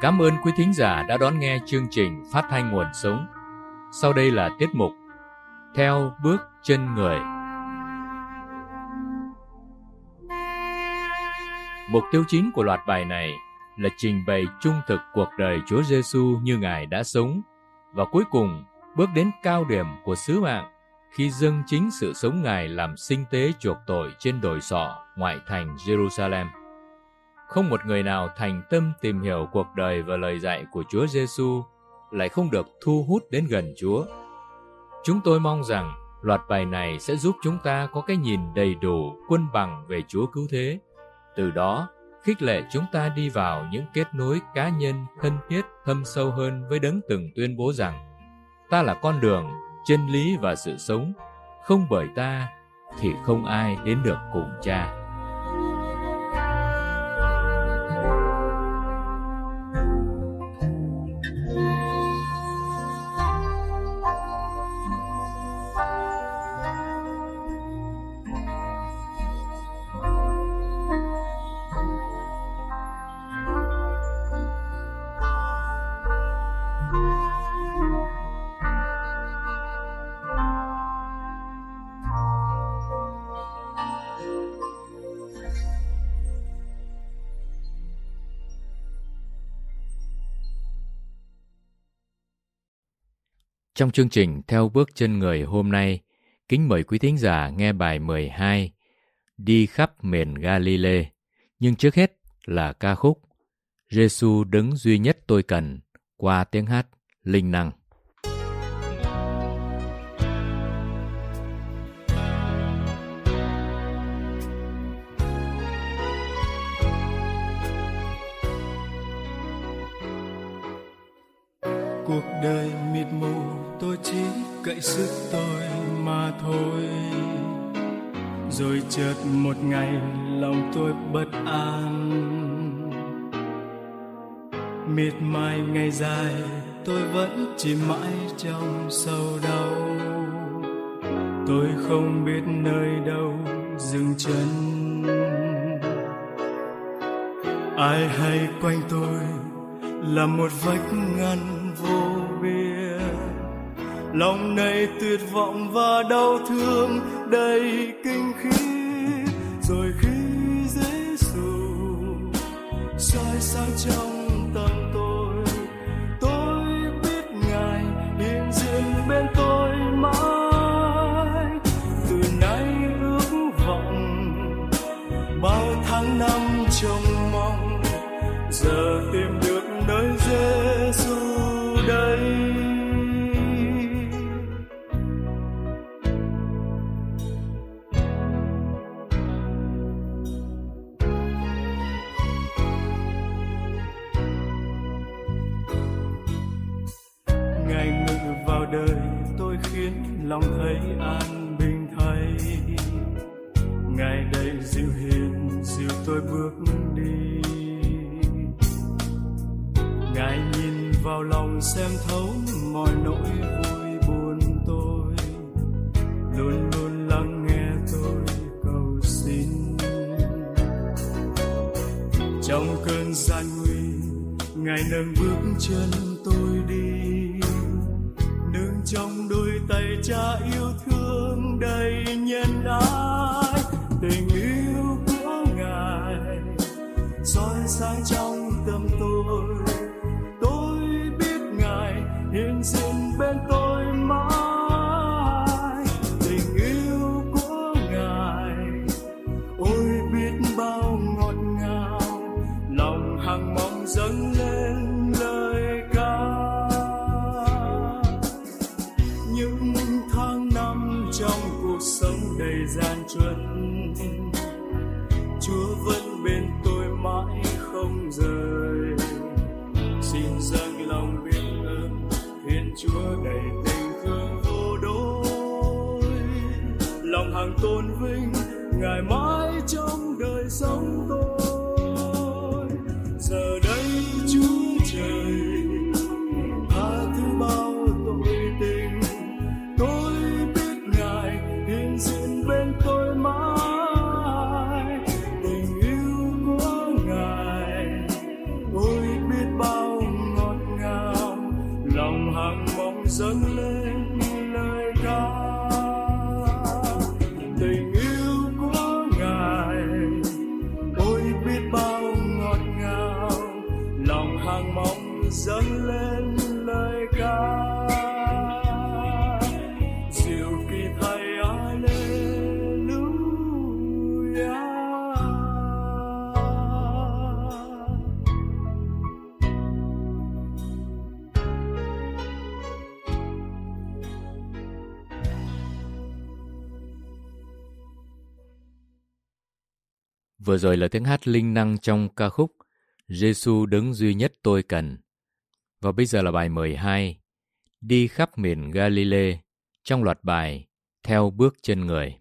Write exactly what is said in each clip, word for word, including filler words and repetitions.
Cảm ơn quý thính giả đã đón nghe chương trình Phát thanh Nguồn Sống. Sau đây là tiết mục Theo bước chân người. Mục tiêu chính của loạt bài này là trình bày trung thực cuộc đời Chúa Giêsu như Ngài đã sống, và cuối cùng bước đến cao điểm của sứ mạng khi dâng chính sự sống Ngài làm sinh tế chuộc tội trên đồi sọ ngoại thành Jerusalem. Không một người nào thành tâm tìm hiểu cuộc đời và lời dạy của Chúa Giêsu lại không được thu hút đến gần Chúa. Chúng tôi mong rằng loạt bài này sẽ giúp chúng ta có cái nhìn đầy đủ, quân bằng về Chúa Cứu Thế. Từ đó, khích lệ chúng ta đi vào những kết nối cá nhân thân thiết thâm sâu hơn với Đấng từng tuyên bố rằng: ta là con đường, chân lý và sự sống, không bởi ta thì không ai đến được cùng Cha. Trong chương trình Theo bước chân người hôm nay, kính mời quý thính giả nghe bài mười hai, Đi khắp miền Galilee. Nhưng trước hết là ca khúc Giêsu đấng duy nhất tôi cần, qua tiếng hát linh năng. Cuộc đời mịt mù, tôi chỉ cậy sức tôi mà thôi. Rồi chợt một ngày lòng tôi bất an, miệt mài ngày dài tôi vẫn chỉ mãi trong sầu đau. Tôi không biết nơi đâu dừng chân, ai hay quanh tôi là một vách ngăn vô biên. Lòng này tuyệt vọng và đau thương đầy kinh khiếp. Rồi khi Giêsu soi sáng trong tâm tôi, tôi biết Ngài hiện diện bên tôi mãi. Từ nay ước vọng bao tháng năm trông mong, giờ tìm được nơi Giêsu đây. Ngài ngự vào đời tôi khiến lòng thấy an bình thay. Ngài đầy dịu hiền dìu tôi bước đi. Ngài nhìn vào lòng xem thấu mọi nỗi vui buồn tôi, luôn luôn lắng nghe tôi cầu xin. Trong cơn gian nguy, Ngài nâng bước chân tôi đi, nương trong đôi tay Cha yêu thương đầy nhân ái. Tình yêu của Ngài soi sáng trong tâm tôi, hiện diện bên tôi mãi. Tình yêu của Ngài ôi biết bao ngọt ngào, lòng hằng mong dâng lên lời ca. Những tháng năm trong cuộc sống đầy gian truân, Chúa vẫn bên tôi mãi không rời. biết bao ngọt ngào, lòng hàng mong dâng lên lời ca. Diệu kỳ Thầy Alleluia. Vừa rồi là tiếng hát linh năng trong ca khúc Giêsu đấng duy nhất tôi cần. Và bây giờ là bài mười hai, Đi khắp miền Galilee, trong loạt bài Theo bước chân người.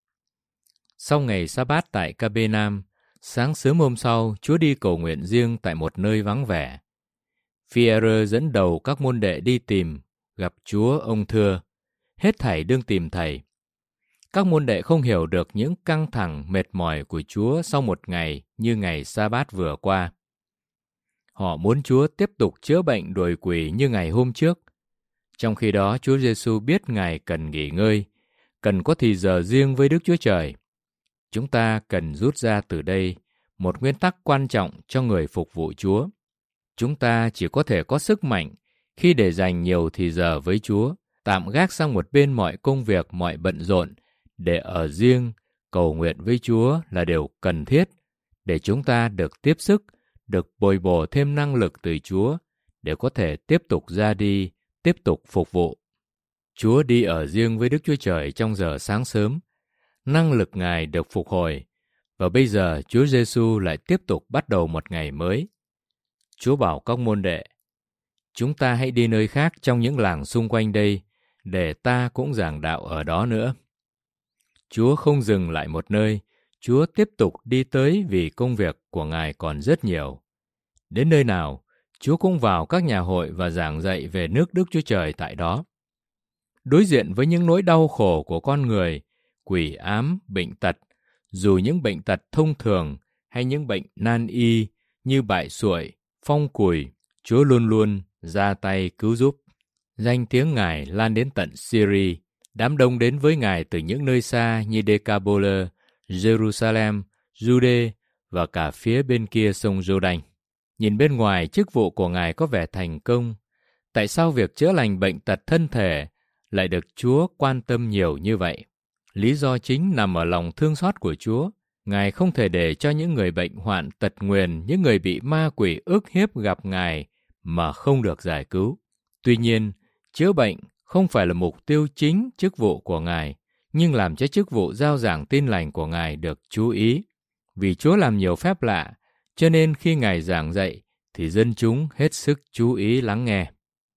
Sau ngày sa-bát tại Ca-bê-nam, sáng sớm hôm sau, Chúa đi cầu nguyện riêng tại một nơi vắng vẻ. Phi-e-rơ dẫn đầu các môn đệ đi tìm, gặp Chúa, ông thưa, hết thảy đương tìm Thầy. Các môn đệ không hiểu được những căng thẳng mệt mỏi của Chúa sau một ngày như ngày sa-bát vừa qua. Họ muốn Chúa tiếp tục chữa bệnh đuổi quỷ như ngày hôm trước. Trong khi đó, Chúa Giêsu biết Ngài cần nghỉ ngơi, cần có thì giờ riêng với Đức Chúa Trời. Chúng ta cần rút ra từ đây một nguyên tắc quan trọng cho người phục vụ Chúa. Chúng ta chỉ có thể có sức mạnh khi để dành nhiều thì giờ với Chúa, tạm gác sang một bên mọi công việc, mọi bận rộn, để ở riêng, cầu nguyện với Chúa là điều cần thiết để chúng ta được tiếp sức, được bồi bổ thêm năng lực từ Chúa để có thể tiếp tục ra đi, tiếp tục phục vụ. Chúa đi ở riêng với Đức Chúa Trời trong giờ sáng sớm, năng lực Ngài được phục hồi, và bây giờ Chúa Giêsu lại tiếp tục bắt đầu một ngày mới. Chúa bảo các môn đệ, chúng ta hãy đi nơi khác trong những làng xung quanh đây, để ta cũng giảng đạo ở đó nữa. Chúa không dừng lại một nơi, Chúa tiếp tục đi tới vì công việc của Ngài còn rất nhiều. Đến nơi nào, Chúa cũng vào các nhà hội và giảng dạy về nước Đức Chúa Trời tại đó. Đối diện với những nỗi đau khổ của con người, quỷ ám, bệnh tật, dù những bệnh tật thông thường hay những bệnh nan y như bại sụi, phong cùi, Chúa luôn luôn ra tay cứu giúp. Danh tiếng Ngài lan đến tận Syria, đám đông đến với Ngài từ những nơi xa như Decapolis, Jerusalem, Jude và cả phía bên kia sông Giô-đanh. Nhìn bên ngoài, chức vụ của Ngài có vẻ thành công. Tại sao việc chữa lành bệnh tật thân thể lại được Chúa quan tâm nhiều như vậy? Lý do chính nằm ở lòng thương xót của Chúa. Ngài không thể để cho những người bệnh hoạn tật nguyền, những người bị ma quỷ ức hiếp gặp Ngài mà không được giải cứu. Tuy nhiên, chữa bệnh không phải là mục tiêu chính chức vụ của Ngài, nhưng làm cho chức vụ rao giảng tin lành của Ngài được chú ý. Vì Chúa làm nhiều phép lạ, cho nên khi Ngài giảng dạy, thì dân chúng hết sức chú ý lắng nghe.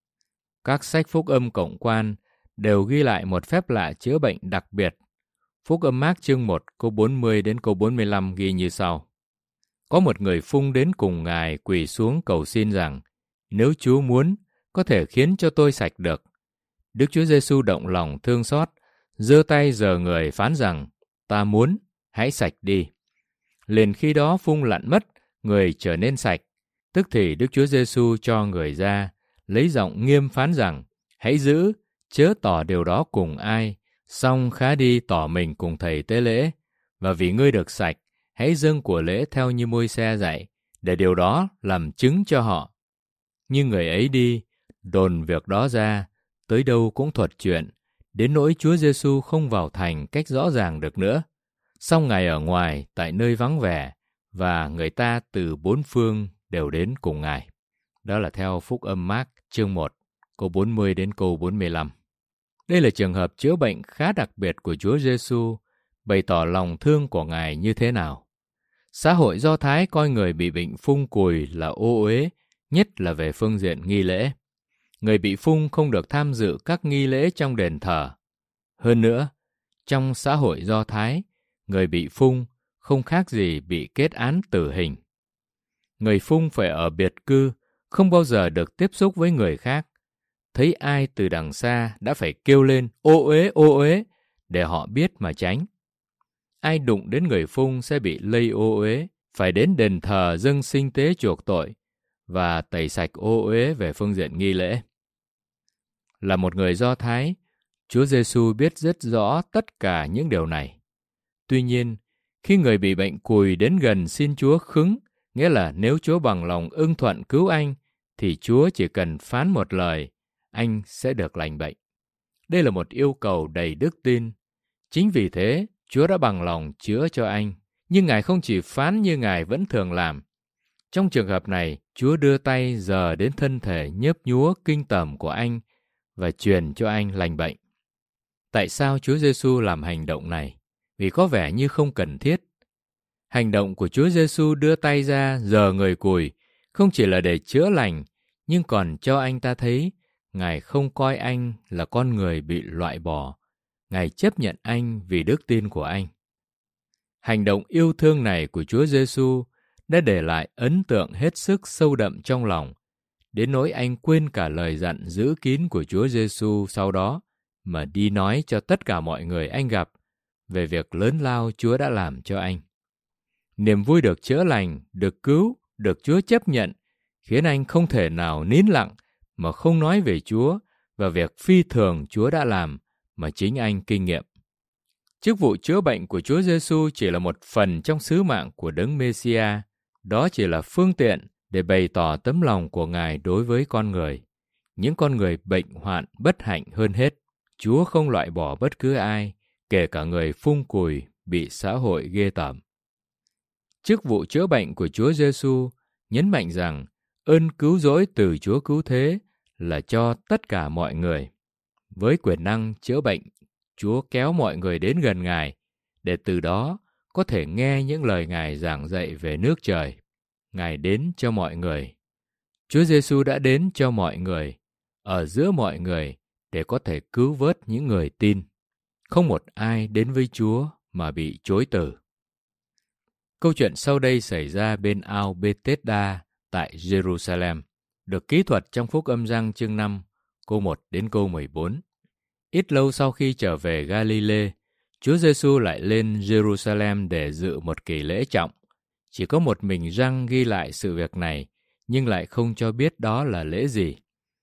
Các sách phúc âm cộng quan đều ghi lại một phép lạ chữa bệnh đặc biệt. Phúc âm Mác chương một câu bốn mươi đến câu bốn mươi lăm ghi như sau. Có một người phung đến cùng Ngài quỳ xuống cầu xin rằng, nếu Chúa muốn, có thể khiến cho tôi sạch được. Đức Chúa Giêsu động lòng thương xót, giơ tay giở người phán rằng, ta muốn, hãy sạch đi. Liền khi đó phung lặn mất, người trở nên sạch. Tức thì Đức Chúa Giêsu cho người ra, lấy giọng nghiêm phán rằng, hãy giữ, chớ tỏ điều đó cùng ai, xong khá đi tỏ mình cùng thầy tế lễ. Và vì ngươi được sạch, hãy dâng của lễ theo như Môi-se dạy, để điều đó làm chứng cho họ. Nhưng người ấy đi, đồn việc đó ra, tới đâu cũng thuật chuyện, đến nỗi Chúa Giêsu không vào thành cách rõ ràng được nữa. Song Ngài ở ngoài, tại nơi vắng vẻ, và người ta từ bốn phương đều đến cùng Ngài. Đó là theo Phúc âm Mác chương một, câu bốn mươi đến câu bốn mươi lăm. Đây là trường hợp chữa bệnh khá đặc biệt của Chúa Giêsu, bày tỏ lòng thương của Ngài như thế nào. Xã hội Do Thái coi người bị bệnh phung cùi là ô uế, nhất là về phương diện nghi lễ. Người bị phung không được tham dự các nghi lễ trong đền thờ. Hơn nữa, trong xã hội Do Thái, người bị phung không khác gì bị kết án tử hình. Người phung phải ở biệt cư, không bao giờ được tiếp xúc với người khác. Thấy ai từ đằng xa đã phải kêu lên ô uế ô uế để họ biết mà tránh. Ai đụng đến người phung sẽ bị lây ô uế, phải đến đền thờ dâng sinh tế chuộc tội và tẩy sạch ô uế về phương diện nghi lễ. Là một người Do Thái, Chúa Giêsu biết rất rõ tất cả những điều này. Tuy nhiên, Khi người bị bệnh cùi đến gần xin Chúa khứng, nghĩa là nếu Chúa bằng lòng ưng thuận cứu anh, thì Chúa chỉ cần phán một lời, anh sẽ được lành bệnh. Đây là một yêu cầu đầy đức tin. Chính vì thế, Chúa đã bằng lòng chữa cho anh. Nhưng Ngài không chỉ phán như Ngài vẫn thường làm. Trong trường hợp này, Chúa đưa tay dờ đến thân thể nhớp nhúa kinh tởm của anh và truyền cho anh lành bệnh. Tại sao Chúa Giêsu làm hành động này? Vì có vẻ như không cần thiết. Hành động của Chúa Giêsu đưa tay ra dờ người cùi không chỉ là để chữa lành, nhưng còn cho anh ta thấy Ngài không coi anh là con người bị loại bỏ. Ngài chấp nhận anh vì đức tin của anh. Hành động yêu thương này của Chúa Giêsu đã để lại ấn tượng hết sức sâu đậm trong lòng, đến nỗi anh quên cả lời dặn giữ kín của Chúa Giêsu sau đó, mà đi nói cho tất cả mọi người anh gặp về việc lớn lao Chúa đã làm cho anh. Niềm vui được chữa lành, được cứu, được Chúa chấp nhận, khiến anh không thể nào nín lặng mà không nói về Chúa và việc phi thường Chúa đã làm mà chính anh kinh nghiệm. Chức vụ chữa bệnh của Chúa Giêsu chỉ là một phần trong sứ mạng của Đấng Mê-si-a. Đó chỉ là phương tiện để bày tỏ tấm lòng của Ngài đối với con người. Những con người bệnh hoạn bất hạnh hơn hết, Chúa không loại bỏ bất cứ ai, kể cả người phung cùi bị xã hội ghê tởm. Chức vụ chữa bệnh của Chúa Giêsu nhấn mạnh rằng ơn cứu rỗi từ Chúa cứu thế là cho tất cả mọi người. Với quyền năng chữa bệnh, Chúa kéo mọi người đến gần Ngài để từ đó có thể nghe những lời Ngài giảng dạy về nước trời. Ngài đến cho mọi người. Chúa Giêsu đã đến cho mọi người, ở giữa mọi người để có thể cứu vớt những người tin. Không một ai đến với Chúa mà bị chối từ. Câu chuyện sau đây xảy ra bên ao Bethesda tại Jerusalem, được kỹ thuật trong Phúc Âm Giăng chương năm, câu một đến câu mười bốn. Ít lâu sau khi trở về Galilee, Chúa Giêsu lại lên Jerusalem để dự một kỳ lễ trọng. Chỉ có một mình Giăng ghi lại sự việc này, nhưng lại không cho biết đó là lễ gì.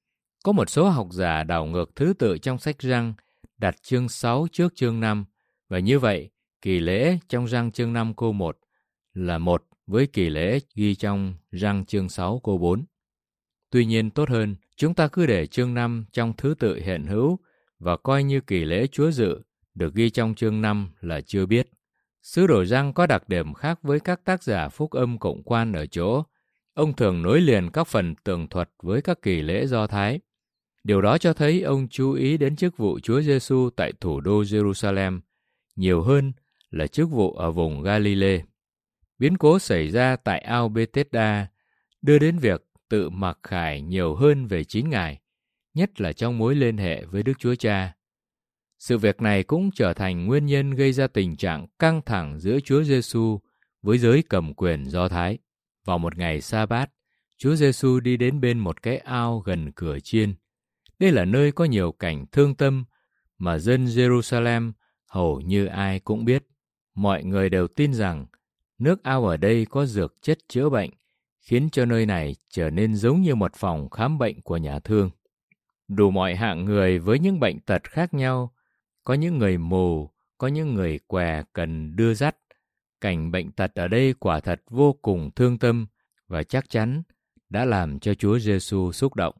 Có một số học giả đảo ngược thứ tự trong sách Giăng, đặt chương sáu trước chương năm, và như vậy, kỳ lễ trong Giăng chương năm câu một là một với kỳ lễ ghi trong Giăng chương sáu câu bốn. Tuy nhiên tốt hơn, chúng ta cứ để chương năm trong thứ tự hiện hữu và coi như kỳ lễ Chúa dự được ghi trong chương năm là chưa biết. Sứ đồ Giăng có đặc điểm khác với các tác giả phúc âm cộng quan ở chỗ, ông thường nối liền các phần tường thuật với các kỳ lễ Do Thái. Điều đó cho thấy ông chú ý đến chức vụ Chúa Giêsu tại thủ đô Jerusalem nhiều hơn là chức vụ ở vùng Galilee. Biến cố xảy ra tại ao Bethesda đưa đến việc tự mặc khải nhiều hơn về chính Ngài, nhất là trong mối liên hệ với Đức Chúa Cha. Sự việc này cũng trở thành nguyên nhân gây ra tình trạng căng thẳng giữa Chúa Giêsu với giới cầm quyền Do Thái. Vào một ngày sa-bát, Chúa Giêsu đi đến bên một cái ao gần cửa chiên. Đây là nơi có nhiều cảnh thương tâm mà dân Jerusalem hầu như ai cũng biết. Mọi người đều tin rằng nước ao ở đây có dược chất chữa bệnh, khiến cho nơi này trở nên giống như một phòng khám bệnh của nhà thương. Đủ mọi hạng người với những bệnh tật khác nhau, có những người mù, có những người què cần đưa dắt. Cảnh bệnh tật ở đây quả thật vô cùng thương tâm và chắc chắn đã làm cho Chúa Giêsu xúc động.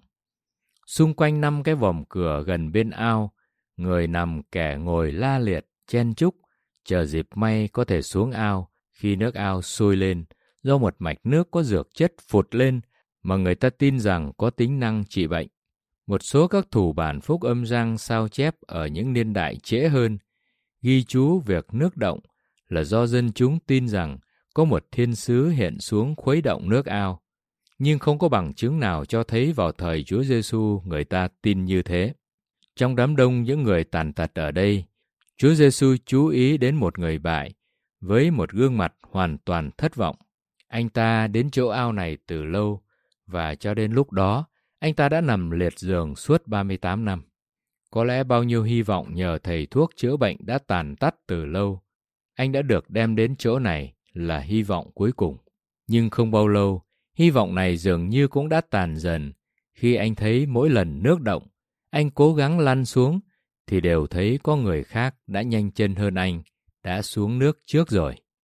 Xung quanh năm cái vòm cửa gần bên ao, người nằm kẻ ngồi la liệt, chen chúc, chờ dịp may có thể xuống ao khi nước ao sôi lên do một mạch nước có dược chất phụt lên mà người ta tin rằng có tính năng trị bệnh. Một số các thủ bản phúc âm Giăng sao chép ở những niên đại trễ hơn, ghi chú việc nước động là do dân chúng tin rằng có một thiên sứ hiện xuống khuấy động nước ao, nhưng không có bằng chứng nào cho thấy vào thời Chúa Giêsu người ta tin như thế. Trong đám đông những người tàn tật ở đây, Chúa Giêsu chú ý đến một người bại với một gương mặt hoàn toàn thất vọng. Anh ta đến chỗ ao này từ lâu và cho đến lúc đó, anh ta đã nằm liệt giường suốt ba mươi tám năm. Có lẽ bao nhiêu hy vọng nhờ thầy thuốc chữa bệnh đã tàn tắt từ lâu. Anh đã được đem đến chỗ này là hy vọng cuối cùng. Nhưng không bao lâu, hy vọng này dường như cũng đã tàn dần khi anh thấy mỗi lần nước động, anh cố gắng lăn xuống thì đều thấy có người khác đã nhanh chân hơn anh, đã xuống nước trước rồi.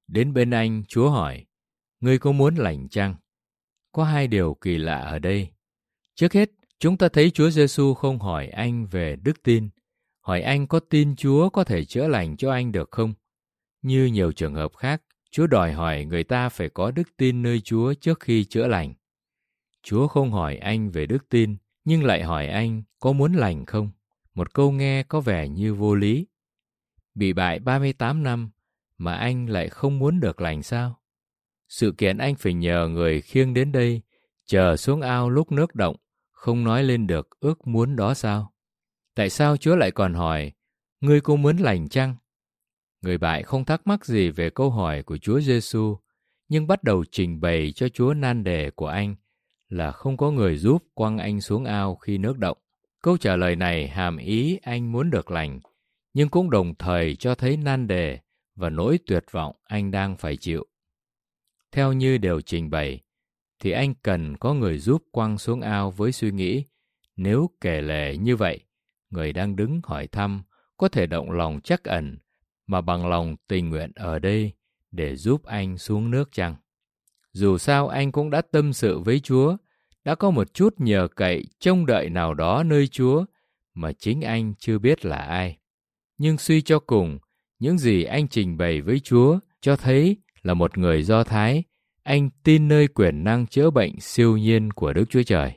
Đến bên anh, Chúa hỏi, ngươi có muốn lành chăng? Có hai điều kỳ lạ ở đây. Trước hết, chúng ta thấy Chúa Giêsu không hỏi anh về đức tin, hỏi anh có tin Chúa có thể chữa lành cho anh được không? Như nhiều trường hợp khác, Chúa đòi hỏi người ta phải có đức tin nơi Chúa trước khi chữa lành. Chúa không hỏi anh về đức tin, nhưng lại hỏi anh có muốn lành không? Một câu nghe có vẻ như vô lý. Bị bại ba mươi tám năm mà anh lại không muốn được lành sao? Sự kiện anh phải nhờ người khiêng đến đây, chờ xuống ao lúc nước động, không nói lên được ước muốn đó sao? Tại sao Chúa lại còn hỏi, ngươi có muốn lành chăng? Người bại không thắc mắc gì về câu hỏi của Chúa Giêsu, nhưng bắt đầu trình bày cho Chúa nan đề của anh là không có người giúp quăng anh xuống ao khi nước động. Câu trả lời này hàm ý anh muốn được lành, nhưng cũng đồng thời cho thấy nan đề và nỗi tuyệt vọng anh đang phải chịu. Theo như đều trình bày, thì anh cần có người giúp quăng xuống ao với suy nghĩ, nếu kể lể như vậy, người đang đứng hỏi thăm có thể động lòng trắc ẩn mà bằng lòng tình nguyện ở đây để giúp anh xuống nước chăng? Dù sao anh cũng đã tâm sự với Chúa, đã có một chút nhờ cậy trông đợi nào đó nơi Chúa mà chính anh chưa biết là ai. Nhưng suy cho cùng, những gì anh trình bày với Chúa cho thấy là một người Do Thái, anh tin nơi quyền năng chữa bệnh siêu nhiên của Đức Chúa Trời.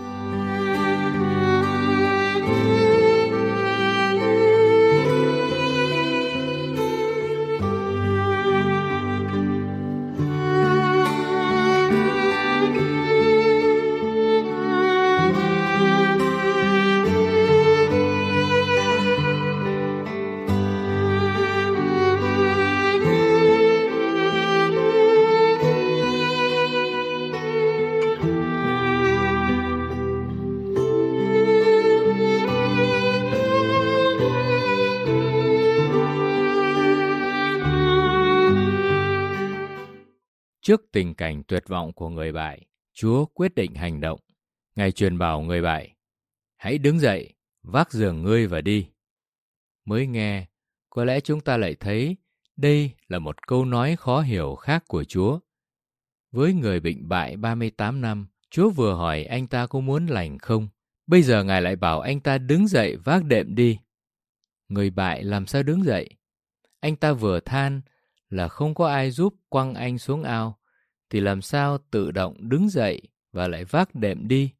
Trước tình cảnh tuyệt vọng của người bại, Chúa quyết định hành động. Ngài truyền bảo người bại, hãy đứng dậy, vác giường ngươi và đi. Mới nghe, có lẽ chúng ta lại thấy đây là một câu nói khó hiểu khác của Chúa. Với người bệnh bại ba mươi tám năm, Chúa vừa hỏi anh ta có muốn lành không. Bây giờ Ngài lại bảo anh ta đứng dậy vác đệm đi. Người bại làm sao đứng dậy? Anh ta vừa than là không có ai giúp quăng anh xuống ao, thì làm sao tự động đứng dậy và lại vác đệm đi?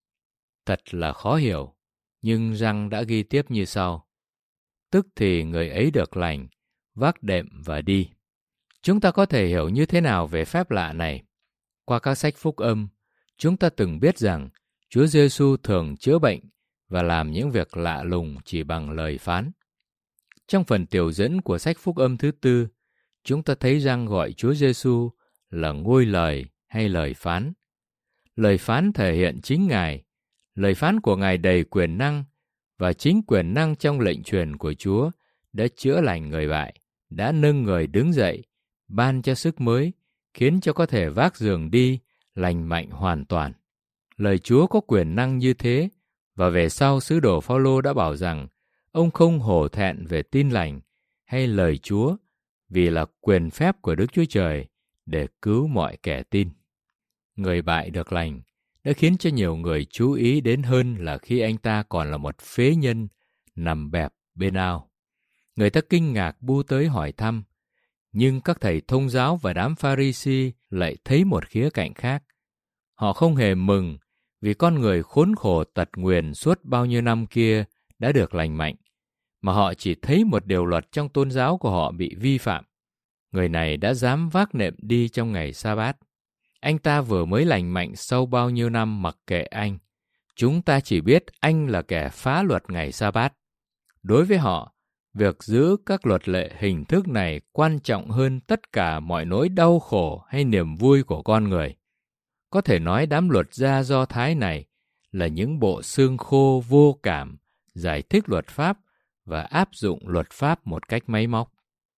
Thật là khó hiểu, nhưng răng đã ghi tiếp như sau. Tức thì người ấy được lành, vác đệm và đi. Chúng ta có thể hiểu như thế nào về phép lạ này? Qua các sách phúc âm, chúng ta từng biết rằng Chúa Giêsu thường chữa bệnh và làm những việc lạ lùng chỉ bằng lời phán. Trong phần tiểu dẫn của sách phúc âm thứ tư, chúng ta thấy Giăng gọi Chúa Giêsu là ngôi lời hay lời phán. Lời phán thể hiện chính Ngài. Lời phán của Ngài đầy quyền năng, và chính quyền năng trong lệnh truyền của Chúa đã chữa lành người bại, đã nâng người đứng dậy, ban cho sức mới, khiến cho có thể vác giường đi, lành mạnh hoàn toàn. Lời Chúa có quyền năng như thế, và về sau sứ đồ Phao-lô đã bảo rằng ông không hổ thẹn về tin lành hay lời Chúa, vì là quyền phép của Đức Chúa Trời để cứu mọi kẻ tin. Người bại được lành đã khiến cho nhiều người chú ý đến hơn là khi anh ta còn là một phế nhân nằm bẹp bên ao. Người ta kinh ngạc bu tới hỏi thăm, nhưng các thầy thông giáo và đám Pha-ri-si lại thấy một khía cạnh khác. Họ không hề mừng vì con người khốn khổ tật nguyền suốt bao nhiêu năm kia đã được lành mạnh, mà họ chỉ thấy một điều luật trong tôn giáo của họ bị vi phạm. Người này đã dám vác nệm đi trong ngày sa-bát. Anh ta vừa mới lành mạnh sau bao nhiêu năm mặc kệ anh. Chúng ta chỉ biết anh là kẻ phá luật ngày sa-bát. Đối với họ, việc giữ các luật lệ hình thức này quan trọng hơn tất cả mọi nỗi đau khổ hay niềm vui của con người. Có thể nói đám luật gia Do Thái này là những bộ xương khô vô cảm, giải thích luật pháp và áp dụng luật pháp một cách máy móc.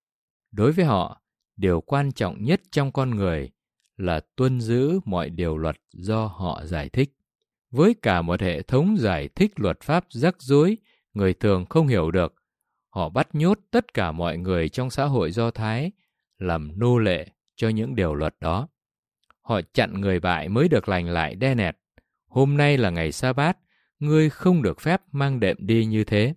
Đối với họ, điều quan trọng nhất trong con người là tuân giữ mọi điều luật do họ giải thích. Với cả một hệ thống giải thích luật pháp rắc rối, người thường không hiểu được, họ bắt nhốt tất cả mọi người trong xã hội Do Thái làm nô lệ cho những điều luật đó. Họ chặn người bại mới được lành lại đe nẹt. Hôm nay là ngày sa-bát, ngươi không được phép mang đệm đi như thế.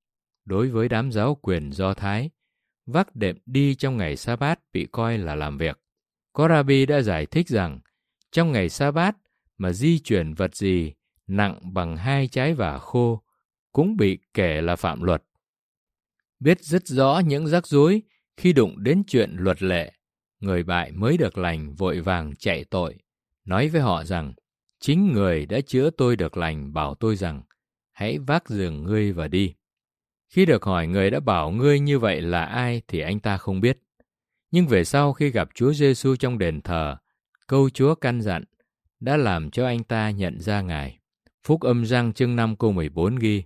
Đối với đám giáo quyền Do Thái, vác đệm đi trong ngày sa-bát bị coi là làm việc. Có Rabbi đã giải thích rằng, trong ngày sa-bát mà di chuyển vật gì nặng bằng hai trái vả khô cũng bị kể là phạm luật. Biết rất rõ những rắc rối khi đụng đến chuyện luật lệ, người bại mới được lành vội vàng chạy tội, nói với họ rằng, chính người đã chữa tôi được lành bảo tôi rằng, hãy vác giường ngươi và đi. Khi được hỏi người đã bảo ngươi như vậy là ai thì anh ta không biết. Nhưng về sau khi gặp Chúa Giêsu trong đền thờ, câu Chúa căn dặn đã làm cho anh ta nhận ra Ngài. Phúc âm Giăng chương năm câu mười bốn ghi.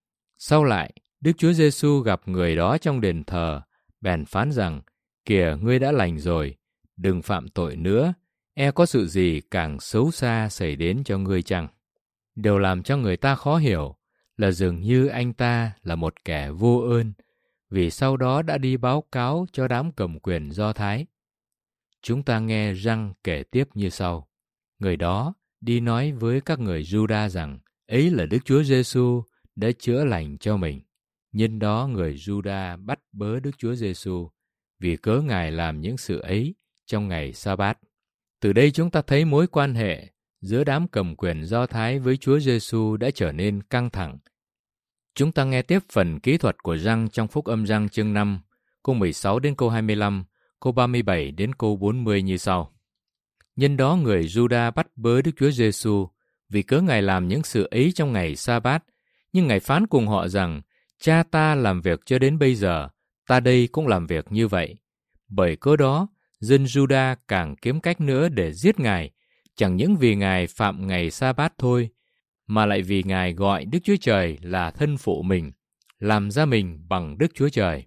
Sau lại, Đức Chúa Giêsu gặp người đó trong đền thờ, bèn phán rằng, kìa ngươi đã lành rồi, đừng phạm tội nữa, e có sự gì càng xấu xa xảy đến cho ngươi chăng? Điều làm cho người ta khó hiểu là dường như anh ta là một kẻ vô ơn, vì sau đó đã đi báo cáo cho đám cầm quyền Do Thái. Chúng ta nghe Giăng kể tiếp như sau. Người đó đi nói với các người Juda rằng, ấy là Đức Chúa Giêsu đã chữa lành cho mình. Nhân đó người Juda bắt bớ Đức Chúa Giêsu vì cớ Ngài làm những sự ấy trong ngày Sa-bát. Từ đây chúng ta thấy mối quan hệ giữa đám cầm quyền Do Thái với Chúa Giêsu đã trở nên căng thẳng. Chúng ta nghe tiếp phần kỹ thuật của Giăng trong Phúc âm Giăng chương năm, câu mười sáu đến câu hai mươi lăm, câu ba mươi bảy đến câu bốn mươi như sau. Nhân đó người Juda bắt bớ Đức Chúa Giêsu vì cớ Ngài làm những sự ấy trong ngày Sa-bát, nhưng Ngài phán cùng họ rằng, Cha ta làm việc cho đến bây giờ, ta đây cũng làm việc như vậy. Bởi cớ đó, dân Juda càng kiếm cách nữa để giết Ngài, chẳng những vì Ngài phạm ngày Sa-bát thôi, mà lại vì Ngài gọi Đức Chúa Trời là thân phụ mình, làm ra mình bằng Đức Chúa Trời.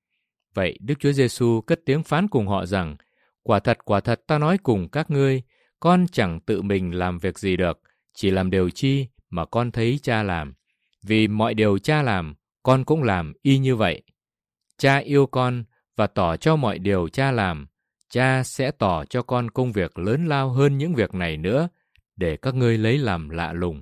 Vậy Đức Chúa Giêsu cất tiếng phán cùng họ rằng, quả thật quả thật ta nói cùng các ngươi, con chẳng tự mình làm việc gì được, chỉ làm điều chi mà con thấy Cha làm. Vì mọi điều Cha làm, con cũng làm y như vậy. Cha yêu con và tỏ cho mọi điều Cha làm, Cha sẽ tỏ cho con công việc lớn lao hơn những việc này nữa, để các ngươi lấy làm lạ lùng.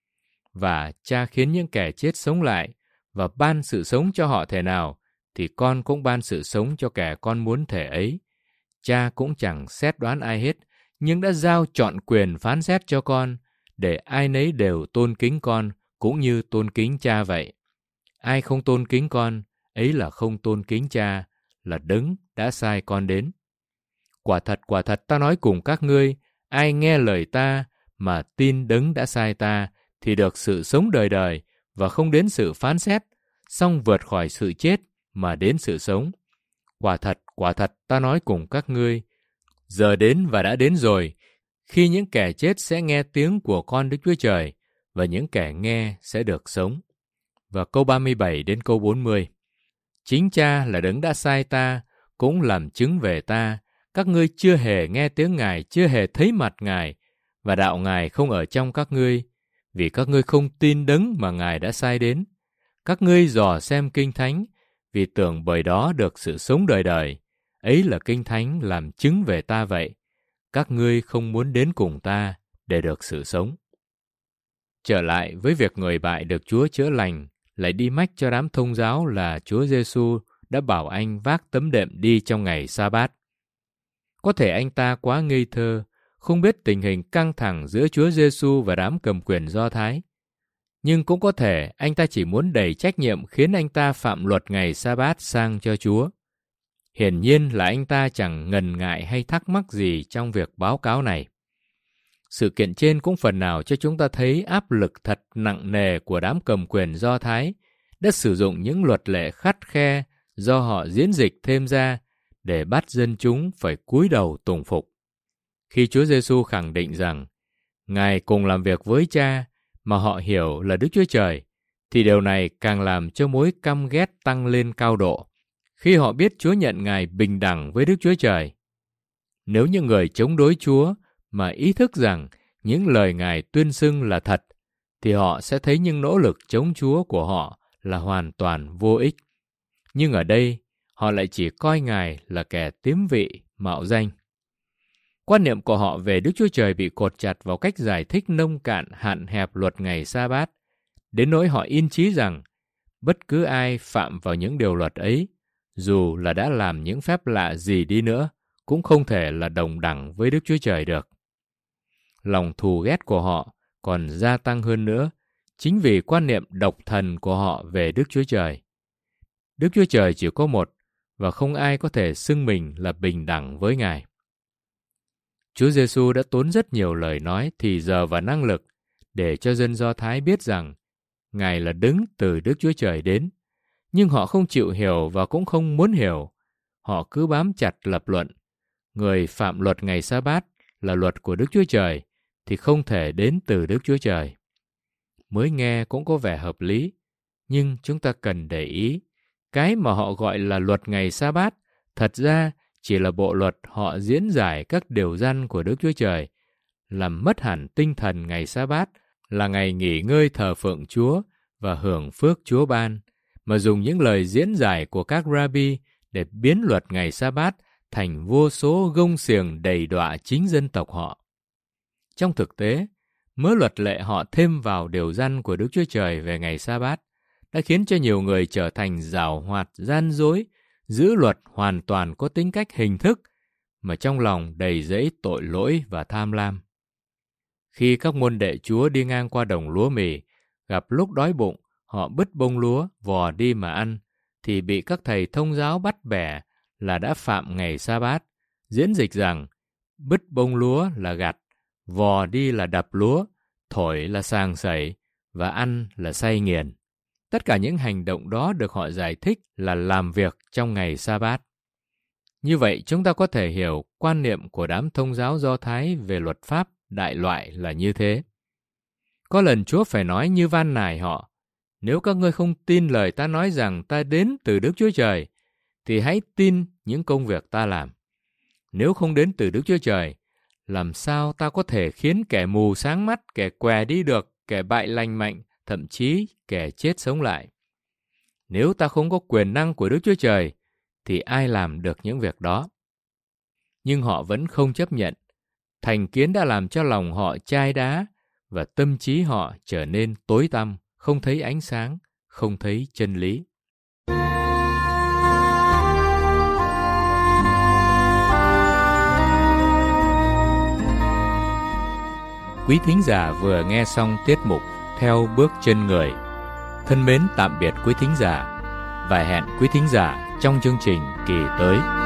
Và Cha khiến những kẻ chết sống lại, và ban sự sống cho họ thể nào, thì con cũng ban sự sống cho kẻ con muốn thể ấy. Cha cũng chẳng xét đoán ai hết, nhưng đã giao trọn quyền phán xét cho con, để ai nấy đều tôn kính con, cũng như tôn kính Cha vậy. Ai không tôn kính con, ấy là không tôn kính Cha, là Đấng đã sai con đến. Quả thật, quả thật ta nói cùng các ngươi, ai nghe lời ta mà tin Đấng đã sai ta, thì được sự sống đời đời và không đến sự phán xét, song vượt khỏi sự chết mà đến sự sống. Quả thật, quả thật ta nói cùng các ngươi, giờ đến và đã đến rồi, khi những kẻ chết sẽ nghe tiếng của con Đức Chúa Trời, và những kẻ nghe sẽ được sống. Và câu ba mươi bảy đến câu bốn mươi. Chính Cha là Đấng đã sai ta, cũng làm chứng về ta. Các ngươi chưa hề nghe tiếng Ngài, chưa hề thấy mặt Ngài, và đạo Ngài không ở trong các ngươi, vì các ngươi không tin Đấng mà Ngài đã sai đến. Các ngươi dò xem Kinh Thánh, vì tưởng bởi đó được sự sống đời đời. Ấy là Kinh Thánh làm chứng về ta vậy. Các ngươi không muốn đến cùng ta để được sự sống. Trở lại với việc người bại được Chúa chữa lành, lại đi mách cho đám thông giáo là Chúa Giêsu đã bảo anh vác tấm đệm đi trong ngày Sa-bát. Có thể anh ta quá ngây thơ, không biết tình hình căng thẳng giữa Chúa Giêsu và đám cầm quyền Do Thái. Nhưng cũng có thể anh ta chỉ muốn đẩy trách nhiệm khiến anh ta phạm luật ngày Sa-bát sang cho Chúa. Hiển nhiên là anh ta chẳng ngần ngại hay thắc mắc gì trong việc báo cáo này. Sự kiện trên cũng phần nào cho chúng ta thấy áp lực thật nặng nề của đám cầm quyền Do Thái đã sử dụng những luật lệ khắt khe do họ diễn dịch thêm ra để bắt dân chúng phải cúi đầu tùng phục. Khi Chúa Giêsu khẳng định rằng Ngài cùng làm việc với Cha mà họ hiểu là Đức Chúa Trời, thì điều này càng làm cho mối căm ghét tăng lên cao độ khi họ biết Chúa nhận Ngài bình đẳng với Đức Chúa Trời. Nếu những người chống đối Chúa mà ý thức rằng những lời Ngài tuyên xưng là thật, thì họ sẽ thấy những nỗ lực chống Chúa của họ là hoàn toàn vô ích. Nhưng ở đây, họ lại chỉ coi Ngài là kẻ tiếm vị, mạo danh. Quan niệm của họ về Đức Chúa Trời bị cột chặt vào cách giải thích nông cạn, hạn hẹp luật ngày Sa-bát, đến nỗi họ in chí rằng bất cứ ai phạm vào những điều luật ấy, dù là đã làm những phép lạ gì đi nữa, cũng không thể là đồng đẳng với Đức Chúa Trời được. Lòng thù ghét của họ còn gia tăng hơn nữa, chính vì quan niệm độc thần của họ về Đức Chúa Trời. Đức Chúa Trời chỉ có một, và không ai có thể xưng mình là bình đẳng với Ngài. Chúa Giêsu đã tốn rất nhiều lời nói, thì giờ và năng lực để cho dân Do Thái biết rằng Ngài là đứng từ Đức Chúa Trời đến, nhưng họ không chịu hiểu và cũng không muốn hiểu. Họ cứ bám chặt lập luận, người phạm luật ngày Sa-bát là luật của Đức Chúa Trời, thì không thể đến từ Đức Chúa Trời. Mới nghe cũng có vẻ hợp lý, nhưng chúng ta cần để ý, cái mà họ gọi là luật ngày Sa-bát, thật ra chỉ là bộ luật họ diễn giải các điều răn của Đức Chúa Trời, làm mất hẳn tinh thần ngày Sa-bát là ngày nghỉ ngơi thờ phượng Chúa và hưởng phước Chúa ban, mà dùng những lời diễn giải của các rabbi để biến luật ngày Sa-bát thành vô số gông xiềng đầy đọa chính dân tộc họ. Trong thực tế, mớ luật lệ họ thêm vào điều răn của Đức Chúa Trời về ngày Sa-bát đã khiến cho nhiều người trở thành giảo hoạt, gian dối, giữ luật hoàn toàn có tính cách hình thức, mà trong lòng đầy dẫy tội lỗi và tham lam. Khi các môn đệ Chúa đi ngang qua đồng lúa mì, gặp lúc đói bụng, họ bứt bông lúa, vò đi mà ăn, thì bị các thầy thông giáo bắt bẻ là đã phạm ngày Sa-bát, diễn dịch rằng bứt bông lúa là gặt, vò đi là đập lúa, thổi là sàng sẩy, và ăn là say nghiền. Tất cả những hành động đó được họ giải thích là làm việc trong ngày Sa-bát. Như vậy, chúng ta có thể hiểu quan niệm của đám thông giáo Do Thái về luật pháp đại loại là như thế. Có lần Chúa phải nói như van nài họ, nếu các ngươi không tin lời ta nói rằng ta đến từ Đức Chúa Trời, thì hãy tin những công việc ta làm. Nếu không đến từ Đức Chúa Trời, làm sao ta có thể khiến kẻ mù sáng mắt, kẻ què đi được, kẻ bại lành mạnh, thậm chí kẻ chết sống lại? Nếu ta không có quyền năng của Đức Chúa Trời, thì ai làm được những việc đó? Nhưng họ vẫn không chấp nhận. Thành kiến đã làm cho lòng họ chai đá, và tâm trí họ trở nên tối tăm, không thấy ánh sáng, không thấy chân lý. Quý thính giả vừa nghe xong tiết mục Theo Bước Chân Người. Thân mến tạm biệt quý thính giả, và hẹn quý thính giả trong chương trình kỳ tới.